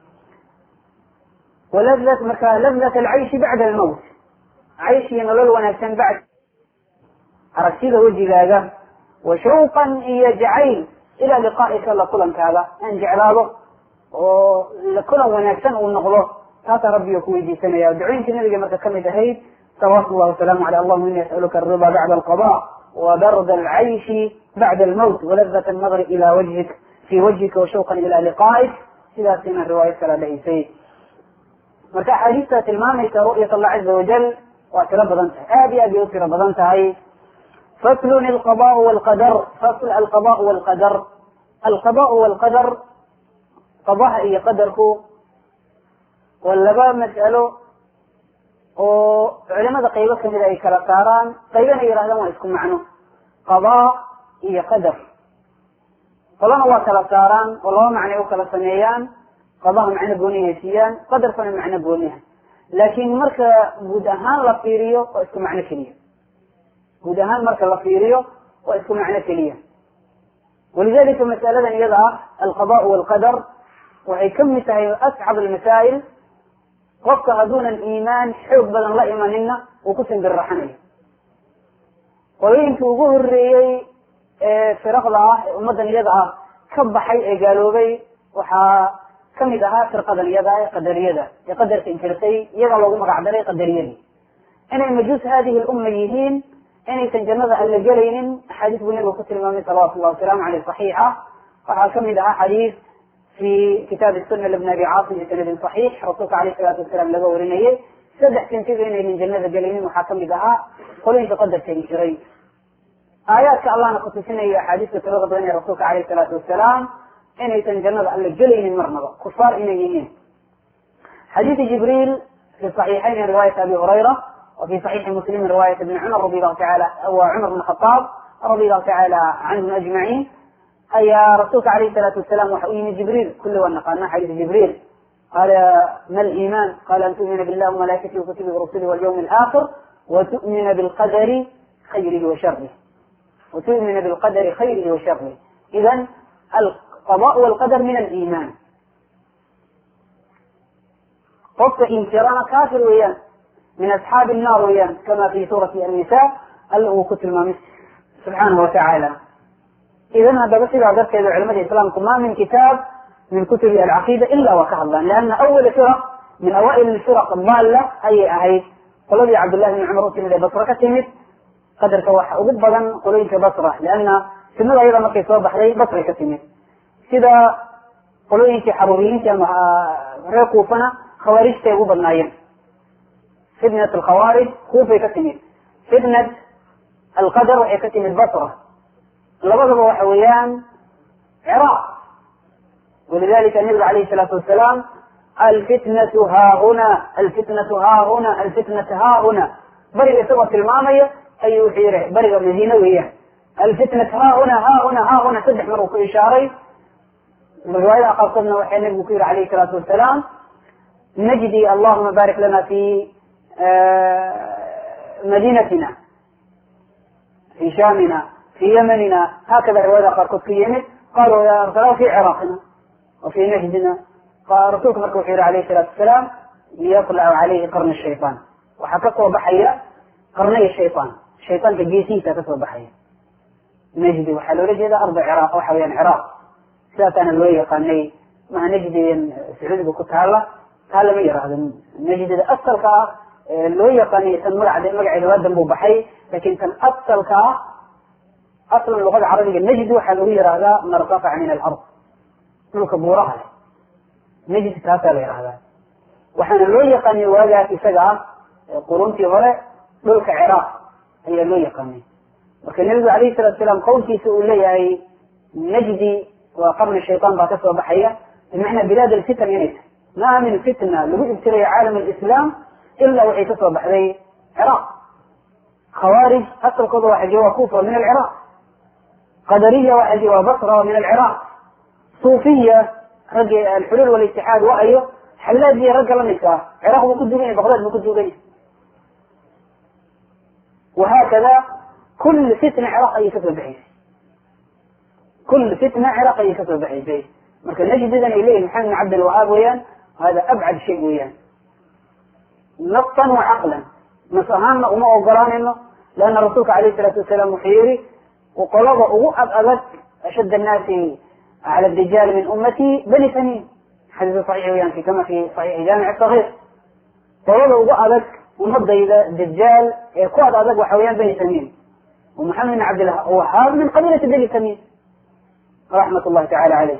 ولذة مكان لذة العيش بعد الموت عيش ينلل ونفسا بعد أرسل وجه لاجه وشوقا يجعل إلى لقائك الله كلا كذا أن جعله ولكلا ونفسا ونغله هذا ربي يكون يجي سنة يدعين كنا لقى متكمل دهيد صلوات الله وسلام على اللهم إني أسألك الرضا بعد القضاء وبرد العيش بعد الموت ولذة النظر إلى وجهك في وجهك وشوقا إلى لقائك إذا سمع الرواية كلا لهيسي marka xadiista tilmaamaysa ru'yat Allah azza wa jal waa tiro badan tahay aad iyo aad u tiro badan tahay faslu alqada wal qadar fasl alqada wal qadar alqada wal qadar qadaha iyo qadarku walaba mas'alo oo culimada qaybo kamid ay kala saaraan qaybana yiraahdaan waa isku macno qada iyo qadar qolana waa kala saaraan oo laba macno u kala sameeyaan قضاها معنى بونيها سيان قدر فانا معنى بونيها لكن مركا بودهان لفيريو واسكو معنى كليا بودهان مركا لفيريو واسكو معنى كليا ولذلك مسألة يضع القضاء والقدر وهي كم مسائل أصعب المسائل وفقها دون الإيمان حب بدن لا إيماننا وكسن بالرحمية وين توجه الرئي في رغلة ومدن يضع كب حي قالوا بي وحا كم إذا فرقة اليدا قدرية يقدر في انكرتي يضع لهم قعدري قدرية أنا مجوس هذه الأميين أنا تنجمد على الجلين حديث بني وقتل الإمام صلى الله عليه وسلم على الصحيحة وكم إذا حديث في كتاب السنة لابن أبي عاصم بسند صحيح رسولك عليه الصلاة والسلام لقورنيه سدح تنتبهين من جنة الجلين وحكم إذا قلوا إن تقدر تنكري آيات الله نقص سنة حديث تلغض بني رسولك عليه الصلاة والسلام إنه يتنجنب على الجلين المرمضة كفار إنه يمين حديث جبريل في الصحيحين رواية أبي هريرة وفي صحيح مسلم رواية ابن عمر رضي الله تعالى وعمر بن الخطاب رضي الله تعالى عنهم أجمعين أي رسولك عليه الصلاة والسلام وحوين جبريل كل ونقلنا حديث جبريل قال ما الإيمان قال أن تؤمن بالله وملائكته وكتبه ورسله واليوم الآخر وتؤمن بالقدر خيره وشره وتؤمن بالقدر خيره وشره إذن القضاء والقدر من الإيمان قفت إنكران كافر ويان من أصحاب النار ويان كما في سورة النساء اللي كتب المامس سبحانه وتعالى. إذن هذا بس إذا عددت إلى علماء الإسلام ما من كتاب من كتب العقيدة إلا وقع الله لأن أول فرق من أوائل الفرق الضالة أي أهي قلوا لي عبد الله بن عمر إلى بصرة كتمت قدر كواحة وبضغا قلوا لي كبصرة لأن سنة أيضا ما كيسوا بحري بصرة كتمت كذا قلوا لي كحروريين كما ريقوفنا خوارج تيغوب النايم فتنة الخوارج خوفة كتمت فتنة القدر وهي كتمت بصرة لبضب وحويان عراق ولذلك النبي عليه الصلاة والسلام الفتنة ها هنا الفتنة ها هنا الفتنة ها هنا برق سوى المامية أي حيرة برق مدينة وهي الفتنة ها هنا ها هنا ها هنا سدح مروا في إشاري بالرواية أقصدنا وحين النبي بكير عليه الصلاة والسلام نجدي اللهم بارك لنا في مدينتنا في شامنا في يمننا هكذا الرواية قد في يمن قالوا يا رسول الله في عراقنا وفي نجدنا قال رسولك مركوحير عليه الصلاة والسلام ليطلع عليه قرن الشيطان وحققوا بحية قرني الشيطان shaytaanka geesihiisa kasoo baxaya. najdi waxaa loola jeeda arda ciraaq waxa weyaan ciraaq sidaasaana loo yaqaanay maha najdigan sacuudiga ku taala taa lama yiraahdo. najdida asalka ah loo yaqaanay tan magac magaceeda waa danbuu baxay, lakin tan asalka ah aslan luqada carabiga najdi waxaa lagu yihahdaa martafaca min alard, dhulka buuraha leh najdi taasaa la yihahdaa. waxaana loo yaqaanay waagaas isaga ah quruntii hore dhulka ciraaq ayaa loo yaqaanay. marka nabigu alayhi salatu salaam qowlkiisa uu leeyahay najdi waa qarni shaytaan baa kasoo baxaya, bimacnaa bilaad alfitan inay tahay. maa min fitna lagu ibtilayo caalam alislaam ilaa waxay kasoo baxday ciraaq. khawaarij asalkooda waa xaji waa kufa min alciraaq, qadariya waa xaji waa basra min alciraaq, suufiya raggi alxulul walitixaad wa ayo xallaadiya ragga lamidka ah ciraaq buu ku dugan yahay, baqdaad buu ku dugan yahay. wahaakada kul fitna ciraaq ayay kasoo baxaysay, kul fitna ciraaq ayay kasoo baxaysay. marka najdidan ay leeyihin maxamed bin cabdilwahaab weeyaan, hada abcad shay weeyaan nafsan wa caqlan. nas ahaanna uma ogolaanayno, leanna rasuulka alayhi salaatu wasalaam wuxuu yihi qolada ugu ad adag ashad annaasi cala dijaal min ummati bani tamim, xadiis saxiix weeyaan fi kama fi saxiix jaamic sagiir. qolada ugu adag ummadayda dajaal ee ku ad adag waxa weyaan bani tamim, ومحمد بن عبد الوهاب من قبيلة بني تميم رحمة الله تعالى عليه.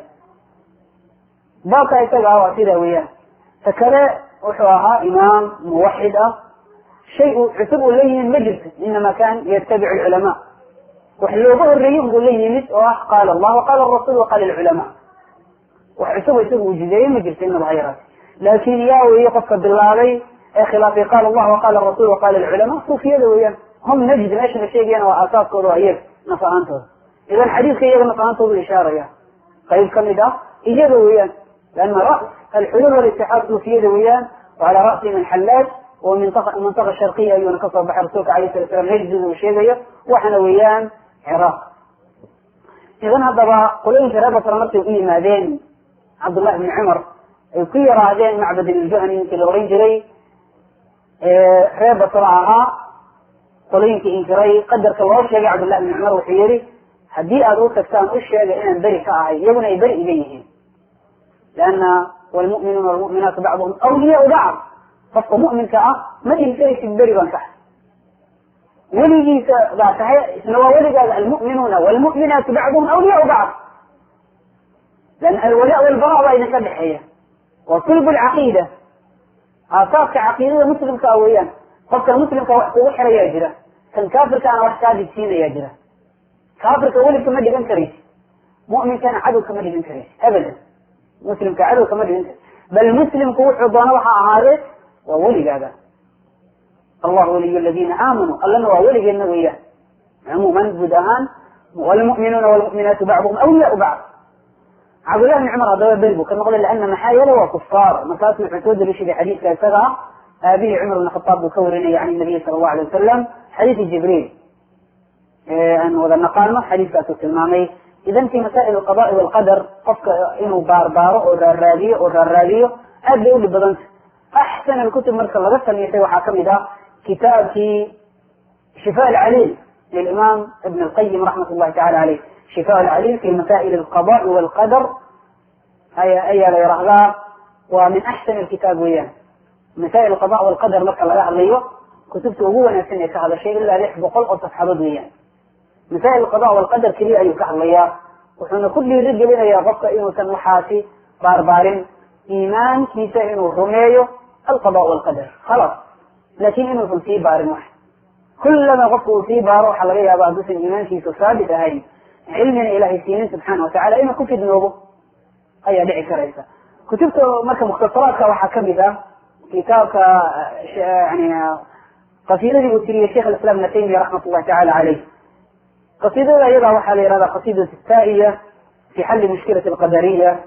باقي يتبع سيدا وياه فكذا وحواها إمام موحد شيء عتبه ليه المجلس، إنما كان يتبع العلماء وحلوه الرئيم يقول ليه مثل قال الله وقال الرسول وقال العلماء، وحسبه يتبه جزئين مجلس إنه بغيرات. لكن ياوي يقف بالله عليه خلافي قال الله وقال الرسول وقال العلماء صوفيا وياه هم نجد ماشي الشيء أنا وأساس كله هي نفعنته. إذا الحديث كي نفعنته بالإشارة يا طيب كم ده إجابة ويان، لأن رأس الحلول والاتحاد في يد ويان، وعلى رأس من حلاج ومنطقة المنطقة الشرقية أيوة نقصر بحر سوق عليه السلام نجد وشيء وإحنا ويان عراق. إذا هذا بقى قلنا في رابط رمضان وإيه مادين عبد الله بن عمر يقير هذين معبد الجهني في الأورين جري إيه رابط رعاها qolooyinka inkiray qadarka loo sheegay cabdullah ibn cumar wuxuu yihi haddii aada u tagtaan u sheegay inaan beri ka ahay, iyaguna ay beri iga yihiin. leanna walmu'minuuna walmu'minaatu bacduhum awliyaau bacd, qofka mu'minka ah ma dhihi karaysid beri baan ka ahay, weligiisa baa tahay isna waa weligaada. almu'minuuna walmu'minaatu bacduhum awliyaau bacd, lan alwalaa walbaraa baa idinka dhexeeya. wa silbu lcaqiida aasaaska caqiidada muslimka ah weeyaan. qofka muslimka wax kugu xirayaa jira, kan kaafirkaana wax kaa digsiinayaa jira. kaafirka weli kama dhigan karaysi, mu'minkana cadow kama dhigan karaysi abadan. muslimka cadow kama dhigan karaysi, bal muslimku wuxuu doono waxa ahaadee waa weligaaga. allah waliyu aladiina aamanuu, allana waa weligeedna weeyaan cumuuman guud ahaan. walmu'minuuna walmu'minaatu bacduhum awliyaau bacd. cabdullah bn cumar haddaba beri buu ka noqday, leanna maxaa yeele waa kufaar. markaasu wuxuu soo daliishaday xadiidka isaga ah أبي عمر بن الخطاب بكورني عن النبي صلى الله عليه وسلم حديث جبريل أن وذا النقالمة حديث أتوك المامي. إذا في مسائل القضاء والقدر قفك إنه باربارو أو راراديو أو راراديو أبي أقول بضنت أحسن الكتب مركز لغسل يسوي حاكم ده كتاب في شفاء العليل للإمام ابن القيم رحمة الله تعالى عليه. شفاء العليل في مسائل القضاء والقدر أي أي لا يرغب، ومن أحسن الكتاب وياه. مسائل القضاء والقدر مركز لغا عليه كتبت هو نفسني كهذا الشيء إلا ريح بقول أو صفحة وياه. مسائل القضاء والقدر كلي أيو كهليا، وحنا كل رجل لنا يا غفق إنه كان محاسي باربار إيمان كيسا إنه رميو القضاء والقدر خلاص، لكن إنه في بار واحد كلما غفقوا في بارو حلقيا بعض سن إيمان كيسا ثابت هاي علم إلهي سينين سبحانه وتعالى إنه كفد نوبه أي أدعي كريسا. كتبت مركز مختصرات وحكمتها كتاب يعني قصيدة وتري الشيخ الإسلام ابن تيمية رحمة الله تعالى عليه. قصيدة يضع حالي هذا قصيدة التائية في حل مشكلة القدرية،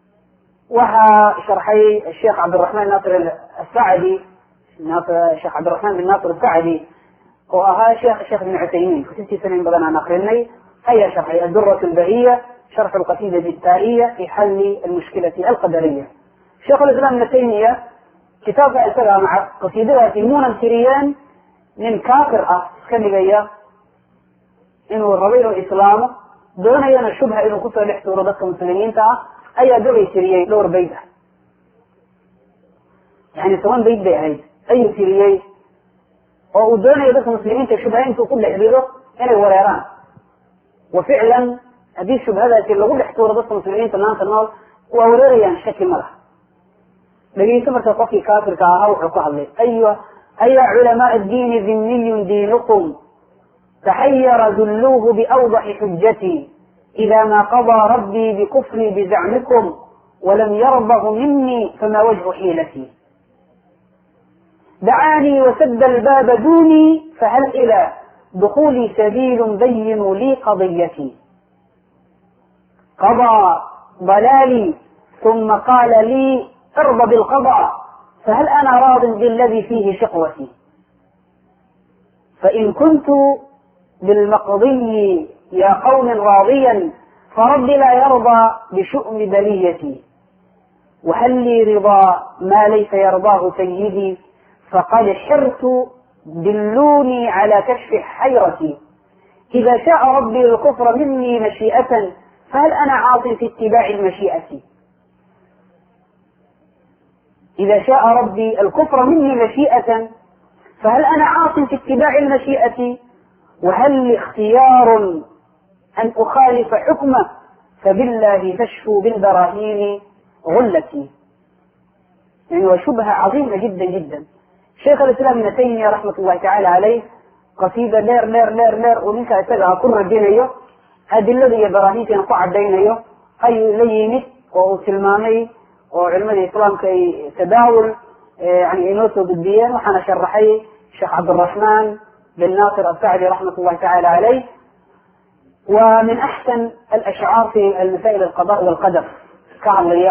وها شرحي الشيخ عبد الرحمن ناصر السعدي، الشيخ عبد الرحمن بن ناصر السعدي، وها شيخ الشيخ ابن عثيمين كتبت سنين بدنا نقرني. هيا شرحي الدرة البهية شرح القصيدة التائية في حل المشكلة القدرية. شيخ الإسلام ابن تيمية كتاب أسرع مع قصيدة في مونا سريان nin kaafir ah iska dhigaya inuu rabo inuu islaamo doonayana shubha inuu kusoo dhex tuuro dadka muslimiinta ah ayaa gabay tiriyey dhowr bayd ah yani toban bayd bay ahayd ayuu tiriyey oo uu doonayo dadka muslimiinta shubha intuu ku dhex rido inay wareeraan wa ficlan haddii shubhadaasi lagu dhex tuuro dadka muslimiinta maanta nool waa wareerayaan shaki ma laha dhegeyso marka qofkii kaafirka ahaa wuxuu ku hadlay aywa aya culamaa addiini dhimmiyun diinukum taxayara dulluuhu biawdaxi xujati ida ma qadaa rabbii bikufrii bizacmikum walam yardahu minii fama wajhu xiilati dacaanii wasada albaaba duunii fahal ila dukuli sabiilu bayinuu lii qadiyati qadaa ضلالي ثم قال لي ارضى بالقضاء فهل أنا راض بالذي فيه شقوتي فإن كنت بالمقضي يا قوم راضيا فربي لا يرضى بشؤم بليتي وهل لي رضا ما ليس يرضاه سيدي فقد حرت دلوني على كشف حيرتي إذا شاء ربي الكفر مني مشيئة فهل أنا عاص في اتباع المشيئة إذا شاء ربي الكفر مني مشيئة فهل أنا عاص في اتباع المشيئة وهل لي اختيار أن أخالف حكمه فبالله تشفو بالبراهين غلتي يعني وشبهة عظيمة جدا جدا. شيخ الإسلام ابن تيمية رحمة الله تعالى عليه قصيدة لير لير لير لير ومنك أتبعها كل رجينيه adilada iyo barahiintiina ku cadaynayo ayuu la yimid oo uu tilmaamay oo culimada islaamka ay tadaawul yani inoo soo gudbiyeen waxaana sharaxay sheekh cabdiraxmaan bin naasir asacdi raxmat ullahi tacala caleyh wa min axsan alashcaar fi almasaa'il alqada walqadar ka hadlaya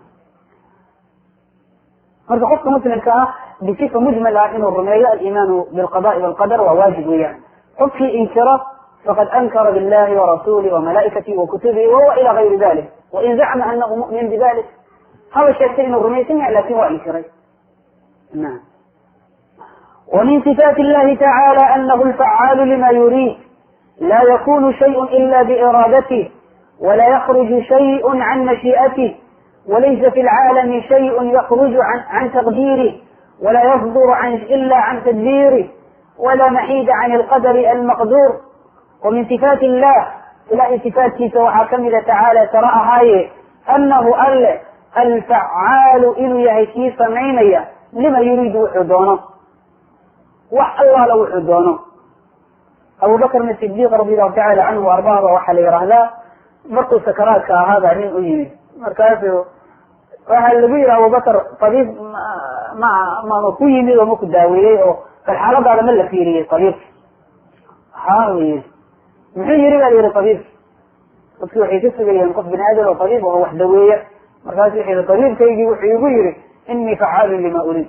marka qofka muslimka ah bisifa mujmal ah inuu rumeeyo aliimaanu bilqadaai walqadar waa waajib weeyaan qofkii inkiro فقد أنكر بالله ورسوله وملائكته وكتبه وهو إلى غير ذلك وإن زعم أنه مؤمن بذلك هذا الشيء الرمي سمع لكن وإنكره. نعم. ومن صفات الله تعالى أنه الفعال لما يريد لا يكون شيء إلا بإرادته ولا يخرج شيء عن مشيئته وليس في العالم شيء يخرج عن, عن تقديره ولا يصدر عن إلا عن تدبيره ولا محيد عن القدر المقدور. ومن صفات الله إلى صفاته سواء كمل تعالى ترى هاي أنه الفعال إنه يهيكي سمعينيا لما يريد وحدونه وح الله لو وحدونه. أبو بكر بن الصديق رضي الله تعالى عنه وأرضاه وحلي رهلا بطل سكرات هذا من أجيبه مركزه وهل بير أبو بكر طبيب ما ما مكوي من ومكو داويه فالحالة على ملة فيري طبيب حاوي muxuu yiri baa yiri tabiib qofkii waxay ka sugayeen qof bini aadam oo tabiib oo wax daweeya markaas wixii tabiibkaygii wuxuu igu yiri inni fa'aalun lima urid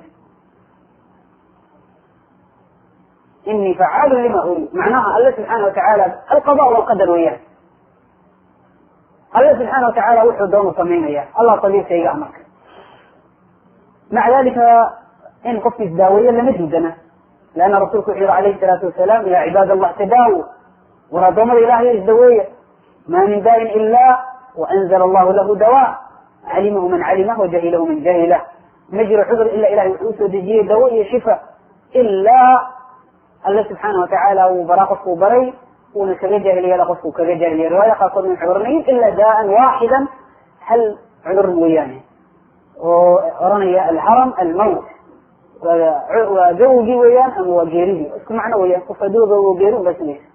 inni fa'aalun lima urid macnaha Allah subhanahu wa ta'ala alqada wal qadar weeyaan Allah subhanahu wa ta'ala wuxuu doono sameynaya Allah tabiibkayga amarka مع ذلك إن قفت الداوية لم يجدنا لأن رسولك عليه الصلاة والسلام يا عباد الله تداووا ورضم الإله الدوية ما من داء إلا وأنزل الله له دواء علمه من علمه وجهله من جهله نجر حذر إلا إله يحوس ودجيه دوية شفاء إلا الله سبحانه وتعالى وبراقصه وبري ونكجه لقصه كجه لي رواية قصد من عذرنين إلا داء واحدا هل عذر ويانه ورني الحرم الموت وزوجي ويان أم وجيري اسكم معنا ويان قفدوه وجيرون بس ليس.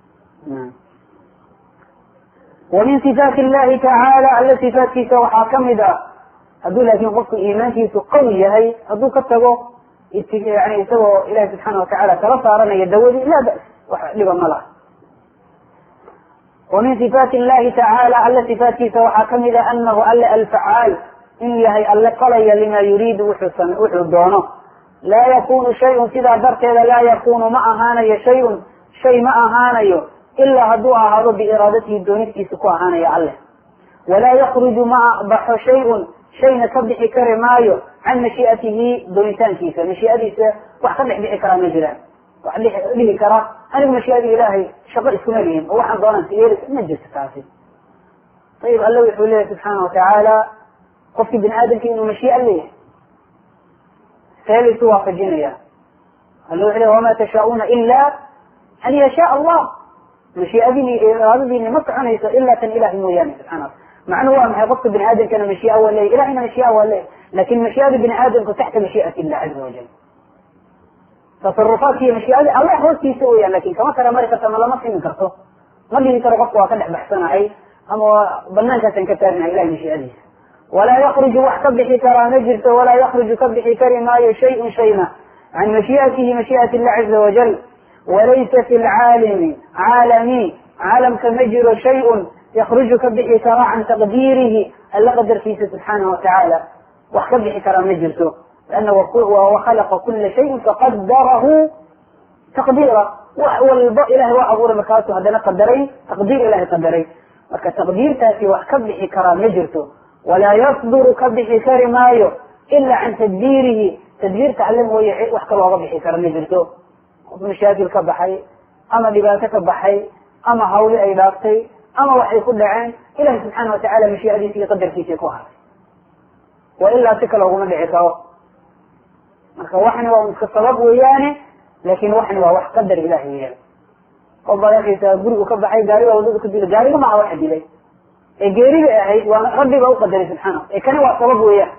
ومن صفات الله تعالى التي صفات سوحا كمدا هذول لكن قصة إيمانه قوية هي هذول كتبوا يعني يسووا إله سبحانه وتعالى ترى صارنا يدوي لا بأس لبا ملا. ومن صفات الله تعالى التي صفات سوحا كمدا أنه الفعال إن هي الله قلي لما يريد وحسن وحدونه لا يكون شيء سذا درك لا يكون معها شيء شيء معها إلا هدوء هذا بإرادته دونك سكوا هانا يا الله ولا يخرج مع بح شيء شيء نسبح كرمايو عن مشيئته دونتان كيسا مشيئته وحصلح بإكرام جلال waxa dhihi kara anigu mashii'ada ilaahay shaqo iskuma lihin oo waxaan doonaan siyeeli ma jirto taasi. ayib alla wuxuu leeyahay subxaana watacaala qofkii bini aadamkii inuu mashii'a leeyahay see laysu waafajinaya alla wuxuu leeyahy wamaa tashaa'uuna ila an yashaa allah mashii'adini iraadadiini ma soconayso ilaa tan ilahay mooyaane subxana alla macnuhu waa maxay qofka bini aadamkana mashii'a waa leeyahy ilahayna mashii'a waa leeyahy lakin mashii'ada bini aadamku taxta mashii'ati illah caza wajal tasarufaadki iyo mashii'adii allah hoostiisa weyaan lakin kama kala mari karta ma lama simin karto ma dhihi karo qofka waa ka dhex baxsanahay ama banaankaasaan ka taagnahay ilahay mashii'adiisa walaa yakruju wax ka bixi karaa ma jirto walaa yakruju ka bixi kari maayo shayun shayna can mashii'atihi mashii'ati illah caza wajal walaysa fi lcaalimi caalami caalamka ma jiro shayun yakruju ka bixi karaa can taqdiirihi alla qadarkiisa subxaanahu watacaala wax ka bixi karaa ma jirto لأنه وخلق كل شيء فقدره تقديرا والبا إلهي وأبور مكاته هذا قدرين تقدير إلهي قدرين وك تقدير تأتي وكبح كرام يجرته ولا يصدر كبح كرمايو إلا عن تدبيره تدبير تعلمه ويعيد وحكى الله بح كرام يجرته مشاكل كبحي أما لباسة كبحي أما هولي أي باقتي أما وحي كل عين إلهي سبحانه وتعالى مشي أدي في قدر في تكوها وإلا تكله ومن بعثه marka waxni waa iska sabab weeyaane laakin waxni waa wax qadar ilaahi weeyaan qof baa arkaysa gurigu ka baxay gaariga wadada ku dilay gaariga ma wax dilay ee geeriga ahayd waa rabbi baa u qadaray subxaanahu ee kani waa sabab weeyaan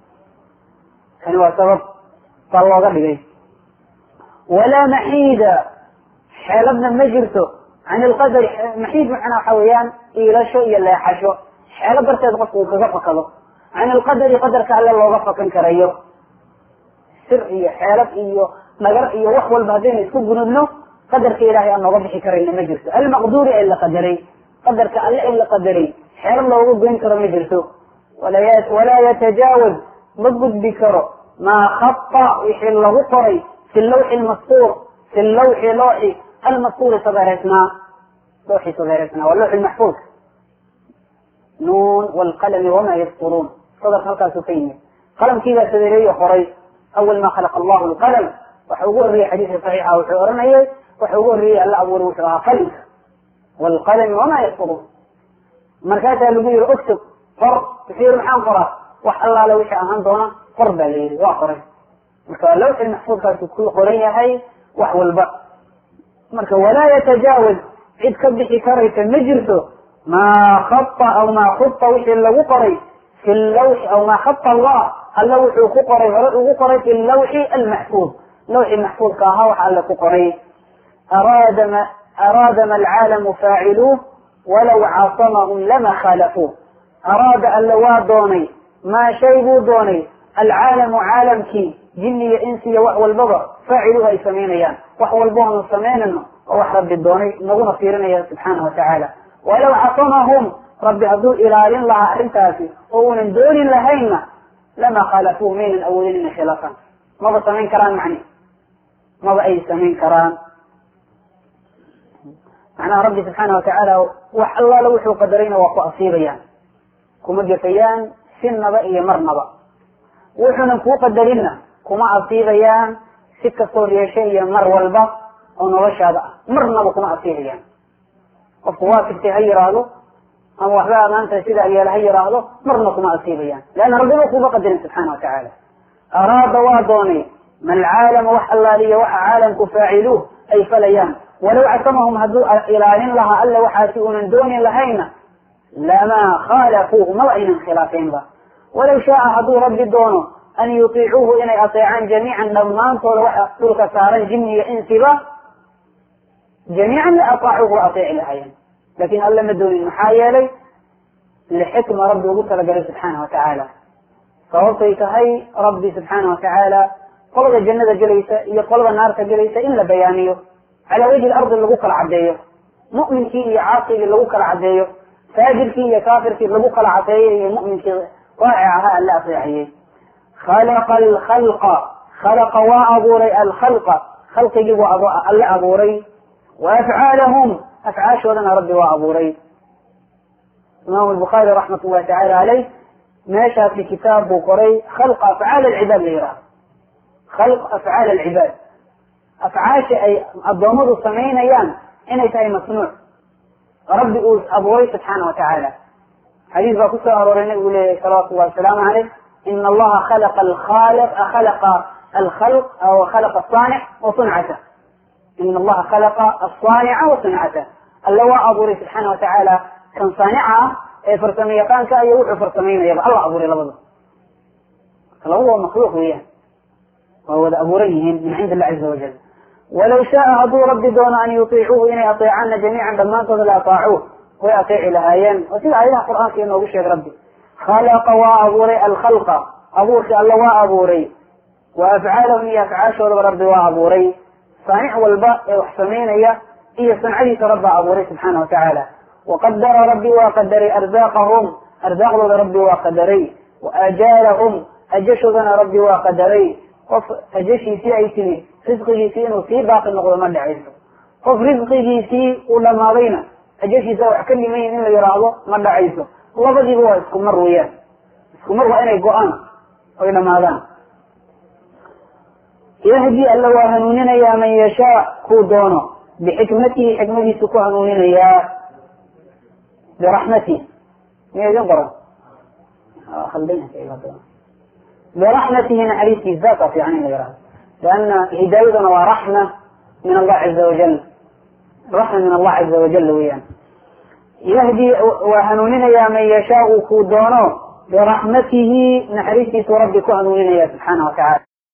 kani waa sabab baa looga dhigay walaa maxiida xeeladna ma jirto can ilqadari maxiid macnaa waxa weeyaan iilasho iyo leexasho xeelo darteed qofku uu kaga fakado can ilqadari qadarka alle looga fakan karayo sir iyo xeelad iyo nagar iyo wax walba haddayna isku gunudno qadarka ilaahay aan nooga bixi karayna ma jirto almaqduuri ee la qadaray qadarka alle in la qadaray xeelad looga goyn karo ma jirto walaa yatajaawaz ma gudbi karo maa khata wixii lagu qoray fi lawxi lmastuur fi lawxi looxi almastuuri sadeereysnaa looxi sadeereysnaa waa looxi lmaxfuud nuun waalqalami wamaa yasturuun sadarka halkaasu ka yimid qalamkiibaa sadeereeyo qoray أول ما خلق الله القلم وحوقه لي حديث صحيح وحورنا إيه وحوقه لي الله أول وحوها قلم والقلم وما يسطرون مركاتها لبير أكتب فر تصير محنفرة وح الله لو إيش أهم دونا فرد لي واقري مركا لوح المحفوظ كانت كل قرية هاي وحو البر مركا ولا يتجاوز عد كبحي كريت مجرته ما خط أو ما خط وش اللي وقري في اللوح أو ما خط الله اللوح كقري وقري في اللوح المحفوظ لوح المحفوظ كاها وحال كقري أراد ما أراد ما العالم فاعلوه ولو عاصمهم لما خالفوه أراد اللواء دوني ما شيبوا دوني العالم عالم كي جني إنسي وحو البضع فاعلوها يسمينيان وحو البضع يسمينن ووح رب الدوني نقول فيرنا سبحانه وتعالى ولو عاصمهم رب هدو إلى الله أحرمتاسي ومن دون لهينا لما خالفوه من الأولين خلافا ما بسمين كران معني ما بأي سمين كران معناه ربي سبحانه وتعالى وح الله لو وحو قدرين وقو أصيبيان كما جفيان سن بأي مرنبا وحو ننفو قدرين كما أصيبيان سكة صوريا شيء مر والبا أو نوشا مرنبا كما أصيبيان وقواتك تهيرانو أما وحبا ما أنت سيدا يا لهي راهضه مرنكم أصيبيان لأن ربنا كوبا قدر سبحانه وتعالى أراد وادوني من العالم وح الله لي وح عالم كفاعلوه أي فليان ولو عصمهم هدو إلى لها ألا وحاسئون من دون لهينا لما خالفوه موعين خلافين با ولو شاء هدو رب دونه أن يطيعوه إني أطيعان جميعا لما طول وحق سارا جني إنسبا جميعا لأطاعوه وأطيع لهين لكن ألا مدون المحايا لحكمة ربي وقلت لقل سبحانه وتعالى فوصيك هاي ربي سبحانه وتعالى قلب الجنة جليسة هي قلب النار جليسة إلا بيانيه على وجه الأرض اللي بقى العبدية مؤمن فيه عاصي اللي بقى العبدية فاجر فيه كافر فيه اللي بقى العبدية مؤمن فيه طائعها ألا أطيعيه خلق الخلق خلق وأبوري الخلق خلق يجب ألا أبوري وأفعالهم أفعاش ولنا ربي وأبوري إمام البخاري رحمة الله تعالى عليه ماشى في كتاب بوقري خلق أفعال العباد ليرى خلق أفعال العباد أفعاش أي الضمود الصمين أيام إن يتهي مصنوع ربي أبوي سبحانه وتعالى. حديث بقصة أرورينا يقول صلى الله عليه وسلم عليه إن الله خلق الخالق خلق الخلق أو خلق الصانع وصنعته. إن الله خلق الصانع وصنعته. الله أبوري سبحانه وتعالى كان صانعها فرسمية كان كأيوح فرسمين يبقى الله أبوري لبضه. فهو مخلوق وياه وهو أبوريهم من عند الله عز وجل. ولو شاء أبو ربي دون أن يطيعوه إن يطيعن جميعا لما تظل أطاعوه ويطيع لهايين وسيد عليها القرآن في أنه بشيء ربي خلق وأبوري الخلق أبورك الله وأبوري وأفعالهم هي أفعاش ربي وأبوري صانع والباء وحسمين هي هي صنعي رب أبوري سبحانه وتعالى. وقدر ربي وقدري أرزاقهم أرزاق ربي وقدري وأجالهم أجشذنا ربي وقدري قف أجشي في أي سنة رزقه في وفي باقي النقل ما دعيسه قف رزقه في ولا ماضينا أجشي سوى كل مين إلا يراضه ما دعيسه الله بدي هو اسكم مر وياه اسكم مر وأنا يقوان وإلى ماذا يهدي الله وهنوننا يا من يشاء كودونه بحكمته حكمته سكو هنوننا يا برحمته مين ينقر خلينا كيف برحمته نحريسي الذات في عين غيرها لأن هدايتنا ورحمة من الله عز وجل رحمة من الله عز وجل وياه يهدي وهنوننا يا من يشاء كودونه برحمته نحريسي ربك هنوننا يا سبحانه وتعالى.